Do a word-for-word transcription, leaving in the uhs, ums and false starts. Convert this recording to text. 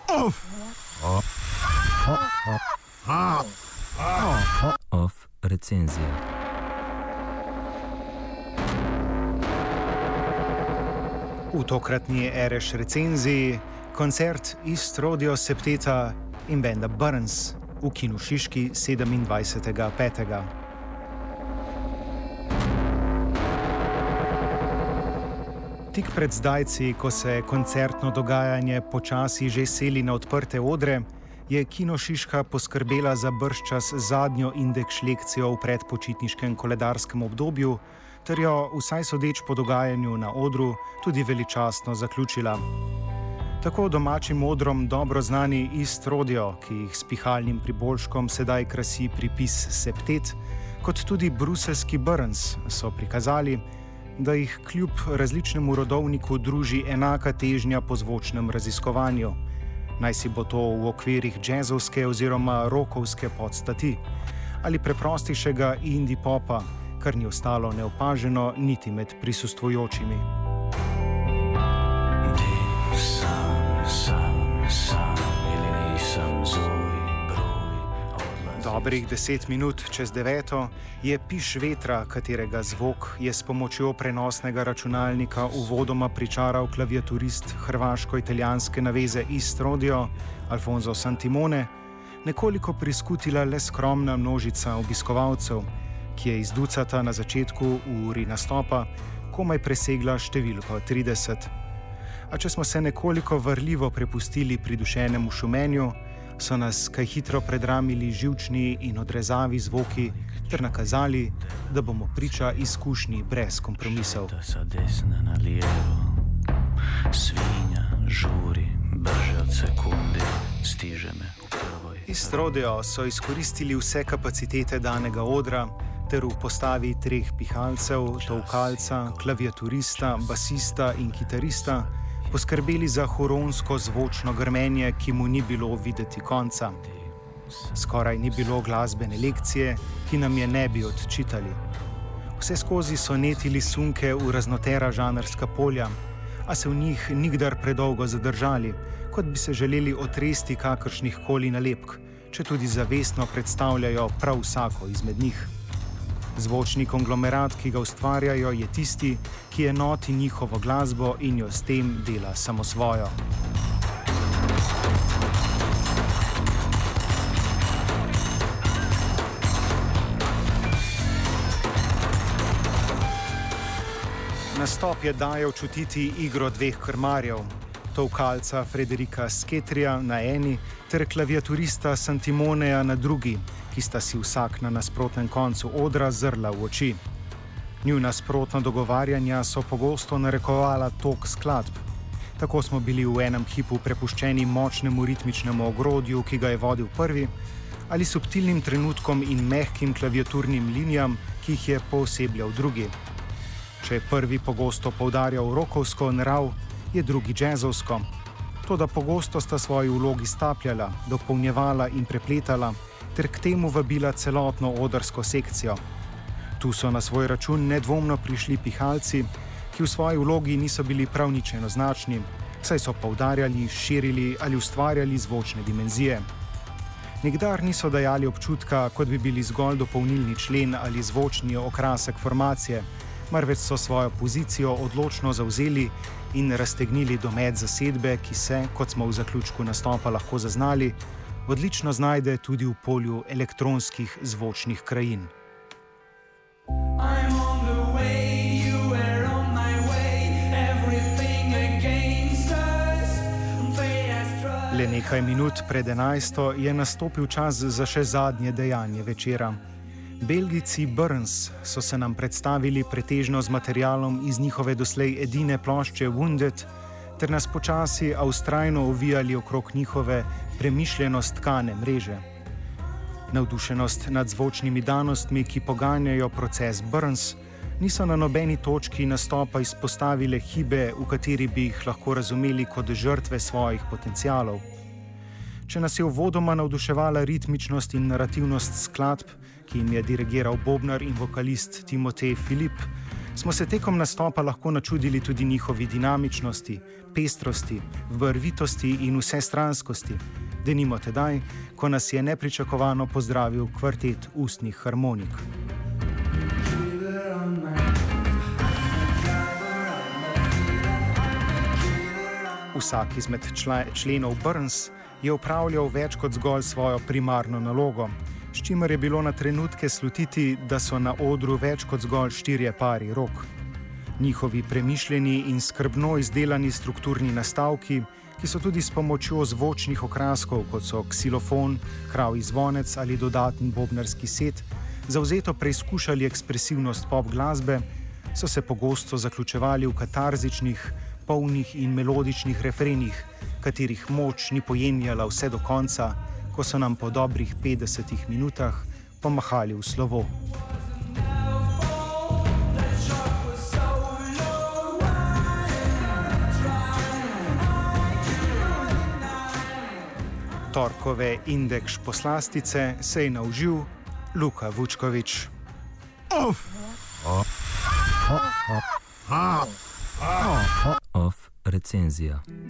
Off. Off recenzija. V tokratni Ereš recenziji koncert iz Rodio Septeta in benda Burns v Kinu Šiški sedemindvajsetega petega Tik pred zdajci, ko se koncertno dogajanje počasi že seli na odprte odre, je Kino Šiška poskrbela za bržčas zadnjo indeks lekcijo v predpočitniškem koledarskem obdobju, ter jo, vsaj sodeč po dogajanju na odru, tudi veličastno zaključila. Tako domačim odrom dobro znani East Rodeo, ki jih s pihalnim priboljškom sedaj krasi pripis Septet, kot tudi bruseljski Burns so prikazali, da jih kljub različnemu rodovniku druži enaka težnja po zvočnem raziskovanju. Naj si bo to v okvirih džezovske oziroma rokovske podstati ali preprostejšega indie popa, kar ni ostalo neopaženo niti med prisustvujočimi. Dobrih deset minut čez deveto je piš vetra, katerega zvok je s pomočjo prenosnega računalnika uvodoma pričaral klaviaturist hrvaško-italijanske naveze East Rodeo Alfonso Santimone, nekoliko priskutila le skromna množica obiskovalcev, ki je iz ducata na začetku v uri nastopa komaj presegla številko trideset. A če smo se nekoliko varljivo prepustili pridušenemu šumenju, so nas kaj hitro predramili živčni in odrezavi zvoki ter nakazali, da bomo priča izkušnji brez kompromisov. East Rodeo so izkoristili vse kapacitete danega odra ter v postavi treh pihalcev, tolkalca, klaviaturista, basista in kitarista poskrbeli za huronsko zvočno grmenje, ki mu ni bilo videti konca. Skoraj ni bilo glasbene lekcije, ki nam je ne bi odčitali. Vse skozi so netili sunke v raznotera žanrska polja, a se v njih nikdar predolgo zadržali, kot bi se želeli otresti kakršnih koli nalepk, če tudi zavestno predstavljajo prav vsako izmed njih. Zvočni konglomerat, ki ga ustvarjajo, je tisti, ki enoti njihovo glasbo in jo s tem dela samosvojo. Nastop je dajal čutiti igro dveh krmarjev, tolkalca Frederika Sketrija na eni ter klaviaturista Santimoneja na drugi, ki sta si vsak na nasprotnem koncu odra zrla v oči. Njuna nasprotna dogovarjanja so pogosto narekovala tok skladb. Tako smo bili v enem hipu prepuščeni močnemu ritmičnemu ogrodju, ki ga je vodil prvi, ali subtilnim trenutkom in mehkim klaviaturnim linijam, ki jih je poosebljal drugi. Če je prvi pogosto poudarjal rokovsko narav, je drugi džezovsko. Toda pogosto sta svoji vlogi stapljala, dopolnjevala in prepletala, ter k temu vabila celotno odrsko sekcijo. Tu so na svoj račun nedvomno prišli pihalci, ki v svoji vlogi niso bili prav nič enoznačni, saj so poudarjali, širili ali ustvarjali zvočne dimenzije. Nikdar niso dajali občutka, kot bi bili zgolj dopolnilni člen ali zvočni okrasek formacije, marveč so svojo pozicijo odločno zavzeli in raztegnili domet zasedbe, ki se, kot smo v zaključku nastopa lahko zaznali, odlično znajde tudi v polju elektronskih zvočnih krajin. Le nekaj minut pred enajsto je nastopil čas za še zadnje dejanje večera. Belgijci Burns so se nam predstavili pretežno z materialom iz njihove doslej edine plošče Wounded, ter nas počasi, a vztrajno ovijali okrog njihove premišljeno stkane mreže. Navdušenost nad zvočnimi danostmi, ki poganjajo proces Burns, niso na nobeni točki nastopa izpostavile hibe, v kateri bi jih lahko razumeli kot žrtve svojih potencialov. Če nas je uvodoma navduševala ritmičnost in narativnost skladb, ki jim je dirigiral bobnar in vokalist Timotej Filip, smo se tekom nastopa lahko načudili tudi njihovi dinamičnosti, pestrosti, vrvitosti in vsestranskosti. Denimo tedaj, ko nas je nepričakovano pozdravil kvartet ustnih harmonik. Vsak izmed členov Burns je upravljal več kot zgolj svojo primarno nalogo, s čimer je bilo na trenutke slutiti, da so na odru več kot zgolj štirje pari rok. Njihovi premišljeni in skrbno izdelani strukturni nastavki, ki so tudi s pomočjo zvočnih okraskov, kot so ksilofon, kravji zvonec ali dodaten bobnarski set, zavzeto preizkušali ekspresivnost pop glasbe, so se pogosto zaključevali v katarzičnih, polnih in melodičnih refrenih, katerih moč ni pojenjala vse do konca, ko so nam po dobrih petdesetih minutah pomahali v slovo. Torkove indeks poslastice se je naužil Luka Vučković. Off, off recenzija.